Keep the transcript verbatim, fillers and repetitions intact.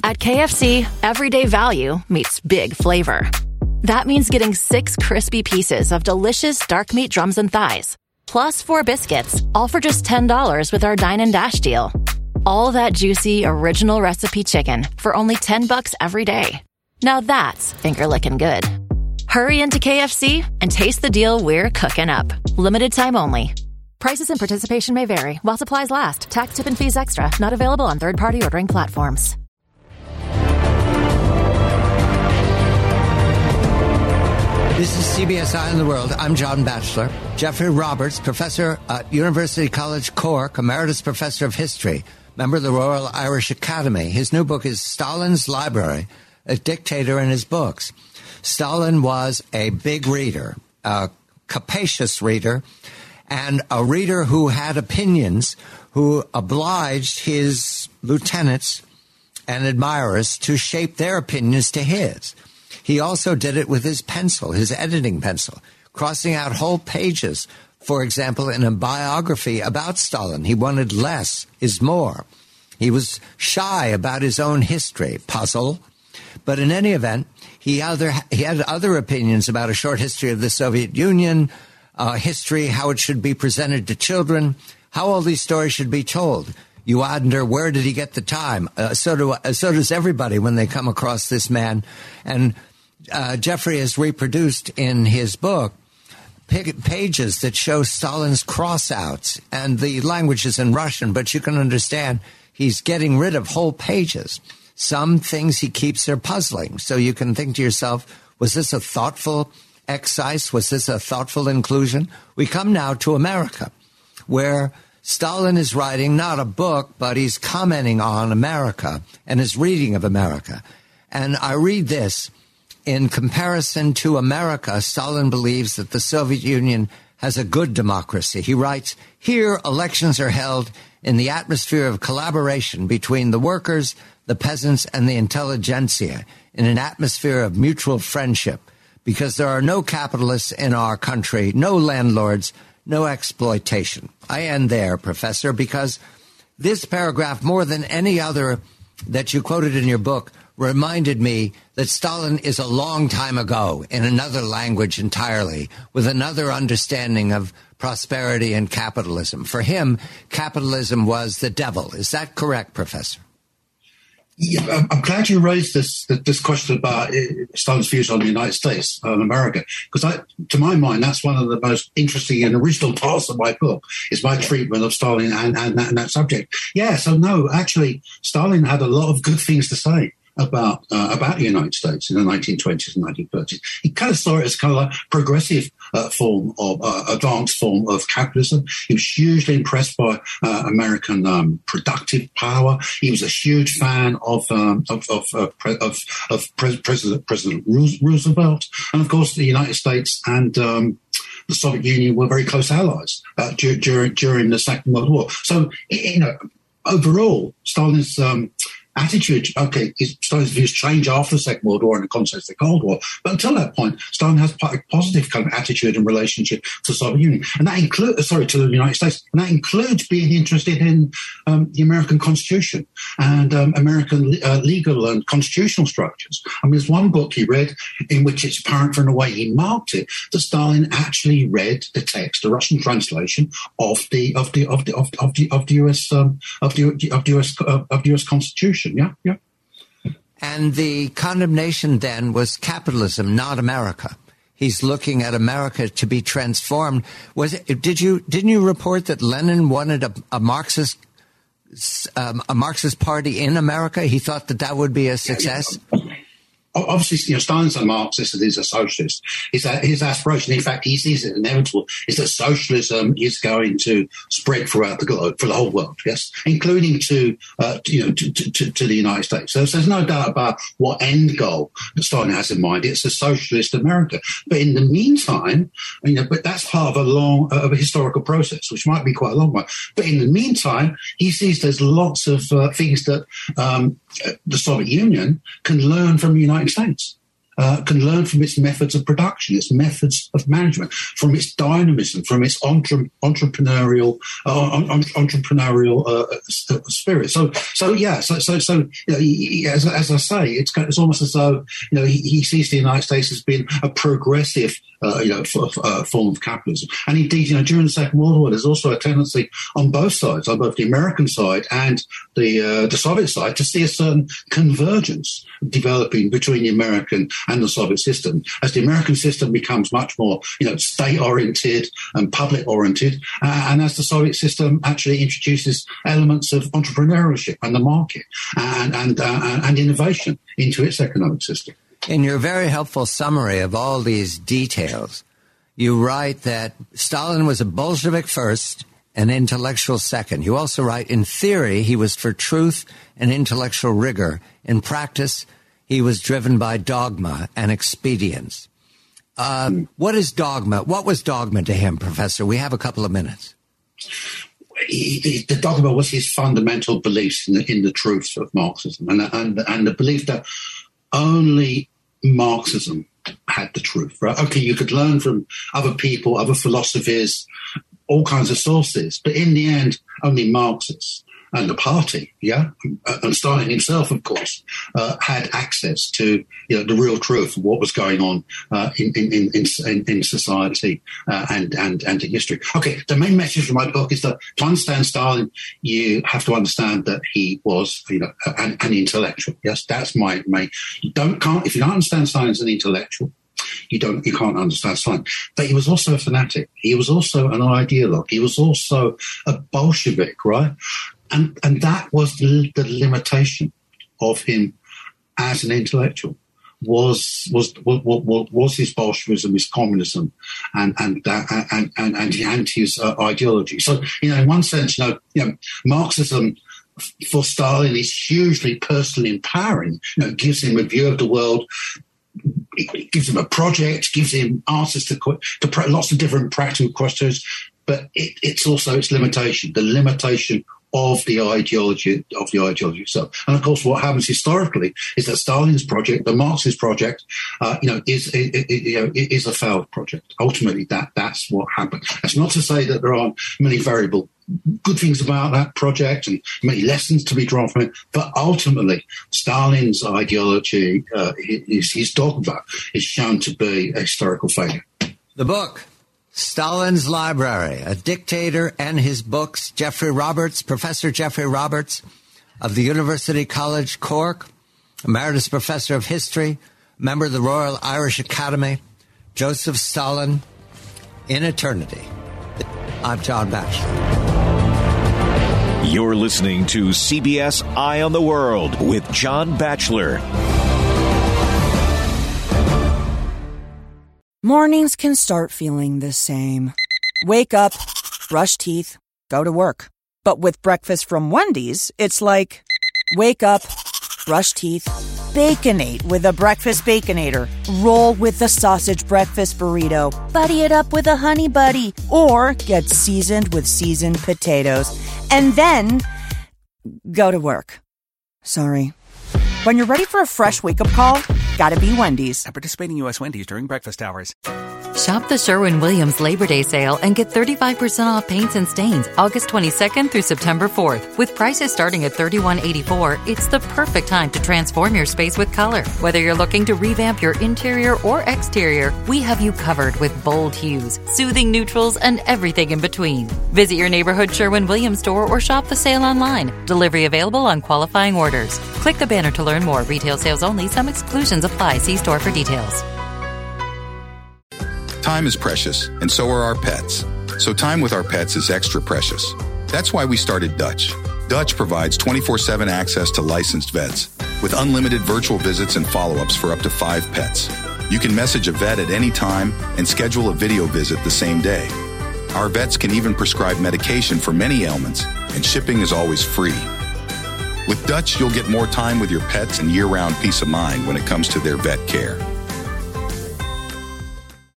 At K F C, everyday value meets big flavor. That means getting six crispy pieces of delicious dark meat drums and thighs, plus four biscuits, all for just ten dollars with our Dine and Dash deal. All that juicy, original recipe chicken for only ten bucks every day. Now that's finger-licking good. Hurry into K F C and taste the deal we're cooking up. Limited time only. Prices and participation may vary while supplies last. Tax, tip, and fees extra. Not available on third-party ordering platforms. This is C B S Eye on the World. I'm John Batchelor. Jeffrey Roberts, professor at University College Cork, emeritus professor of history, member of the Royal Irish Academy. His new book is Stalin's Library, a dictator and his books. Stalin was a big reader, a capacious reader, and a reader who had opinions, who obliged his lieutenants and admirers to shape their opinions to his. He also did it with his pencil, his editing pencil, crossing out whole pages. For example, in a biography about Stalin, he wanted less is more. He was shy about his own history, puzzle. But in any event, he, other, he had other opinions about a short history of the Soviet Union, uh, history, how it should be presented to children, how all these stories should be told. You wonder, where did he get the time? Uh, so, do, uh, so does everybody when they come across this man. And Uh, Jeffrey has reproduced in his book pages that show Stalin's cross-outs, and the language is in Russian, but you can understand he's getting rid of whole pages. Some things he keeps are puzzling, so you can think to yourself, was this a thoughtful excise? Was this a thoughtful inclusion? We come now to America, where Stalin is writing not a book, but he's commenting on America and his reading of America. And I read this. In comparison to America, Stalin believes that the Soviet Union has a good democracy. He writes, here elections are held in the atmosphere of collaboration between the workers, the peasants, and the intelligentsia, in an atmosphere of mutual friendship, because there are no capitalists in our country, no landlords, no exploitation. I end there, Professor, because this paragraph, more than any other that you quoted in your book, reminded me that Stalin is a long time ago in another language entirely, with another understanding of prosperity and capitalism. For him, capitalism was the devil. Is that correct, Professor? Yeah, I'm glad you raised this this question about Stalin's views on the United States and America, because to my mind, that's one of the most interesting and original parts of my book, is my treatment of Stalin and, and, that, and that subject. Yeah, so no, actually, Stalin had a lot of good things to say about uh, about the United States in the nineteen twenties and nineteen thirties. He kind of saw it as kind of like progressive uh, form of uh, advanced form of capitalism. He was hugely impressed by uh, American um, productive power. He was a huge fan of um, of of, uh, pre- of, of pre- President President Roosevelt, and of course the United States and um, the Soviet Union were very close allies uh, dur- during during the Second World War. So you know, overall, Stalin's um, attitude, okay, his, Stalin's views change after the Second World War in the context of the Cold War. But until that point, Stalin has a positive kind of attitude and relationship to the Soviet Union. And that includes, sorry, to the United States. And that includes being interested in um, the American Constitution and um, American uh, legal and constitutional structures. I mean, there's one book he read in which it's apparent from the way he marked it that Stalin actually read the text, the Russian translation of the of the of the of the of the, of the U S um, of the of the U S uh, of the U S Constitution. Yeah, yeah. And the condemnation then was capitalism, not America. He's looking at America to be transformed. Was it, did you didn't you report that Lenin wanted a, a Marxist um, a Marxist party in America? He thought that that would be a success. Yeah, yeah. Obviously, you know, Stalin's a Marxist and he's a socialist. His, his aspiration, in fact, he sees it inevitable, is that socialism is going to spread throughout the globe, for the whole world, yes, including to, uh, to you know, to, to, to the United States. So, so there's no doubt about what end goal that Stalin has in mind. It's a socialist America. But in the meantime, you know, but that's part of a long, uh, of a historical process, which might be quite a long one. But in the meantime, he sees there's lots of uh, things that um, the Soviet Union can learn from the United States. uh, can learn from its methods of production, its methods of management, from its dynamism, from its entre- entrepreneurial uh, entrepreneurial uh, spirit. So, so yeah, so so so you know, he, as, as I say, it's it's almost as though you know he, he sees the United States as being a progressive uh, you know f- uh, form of capitalism, and indeed, you know, during the Second World War, there's also a tendency on both sides, on both the American side and the uh, the Soviet side, to see a certain convergence developing between the American and the Soviet system, as the American system becomes much more, you know, state-oriented and public-oriented, uh, and as the Soviet system actually introduces elements of entrepreneurship and the market and and uh, and innovation into its economic system. In your very helpful summary of all these details, you write that Stalin was a Bolshevik first, an intellectual second. You also write, in theory, he was for truth and intellectual rigor. In practice, he was driven by dogma and expedience. Uh, mm. What is dogma? What was dogma to him, Professor? We have a couple of minutes. He, he, the dogma was his fundamental beliefs in the, in the truth of Marxism, and, and, and the belief that only Marxism had the truth, right? Okay, you could learn from other people, other philosophies, all kinds of sources, but in the end, only Marxists and the party, yeah, and Stalin himself, of course, uh, had access to, you know, the real truth of what was going on uh, in, in, in, in, in society uh, and, and, and in history. Okay, the main message of my book is that to understand Stalin, you have to understand that he was, you know, an, an intellectual. Yes, that's my, my, you don't, can't, if you don't understand Stalin as an intellectual, You don't, you can't understand Stalin. But he was also a fanatic. He was also an ideologue. He was also a Bolshevik, right? And and that was the, the limitation of him as an intellectual. Was was was, was, was his Bolshevism, his communism, and and uh, and, and and and his uh, ideology. So, you know, in one sense, you know, you know, Marxism for Stalin is hugely personally empowering. You know, it gives him a view of the world. It gives him a project, gives him answers to, to lots of different practical questions, but it, it's also its limitation, the limitation of the ideology of the ideology itself. And of course, what happens historically is that Stalin's project, the Marxist project, uh, you know, is it, it, you know, is a failed project. Ultimately, that that's what happened. That's not to say that there aren't many variable good things about that project and many lessons to be drawn from it, but ultimately, Stalin's ideology, uh, his, his dogma, is shown to be a historical failure. The book, Stalin's Library, A Dictator and His Books. Geoffrey Roberts, Professor Geoffrey Roberts of the University College Cork, Emeritus Professor of History, member of the Royal Irish Academy, Joseph Stalin in Eternity. I'm John Batchelor. You're listening to C B S Eye on the World with John Batchelor. Mornings can start feeling the same. Wake up, brush teeth, go to work. But with breakfast from Wendy's, it's like, wake up, brush teeth, Baconate with a breakfast Baconator. Roll with the sausage breakfast burrito. Buddy it up with a honey buddy. Or get seasoned with seasoned potatoes. And then go to work. Sorry. When you're ready for a fresh wake-up call, gotta be Wendy's. At participating U S Wendy's during breakfast hours. Shop the Sherwin-Williams Labor Day sale and get thirty-five percent off paints and stains August twenty-second through September fourth. With prices starting at thirty-one eighty-four, it's the perfect time to transform your space with color. Whether you're looking to revamp your interior or exterior, we have you covered with bold hues, soothing neutrals, and everything in between. Visit your neighborhood Sherwin-Williams store or shop the sale online. Delivery available on qualifying orders. Click the banner to learn more. Retail sales only. Some exclusions apply. See store for details. Time is precious, and so are our pets. So time with our pets is extra precious. That's why we started Dutch. Dutch provides twenty-four seven access to licensed vets with unlimited virtual visits and follow-ups for up to five pets. You can message a vet at any time and schedule a video visit the same day. Our vets can even prescribe medication for many ailments, and shipping is always free. With Dutch, you'll get more time with your pets and year-round peace of mind when it comes to their vet care.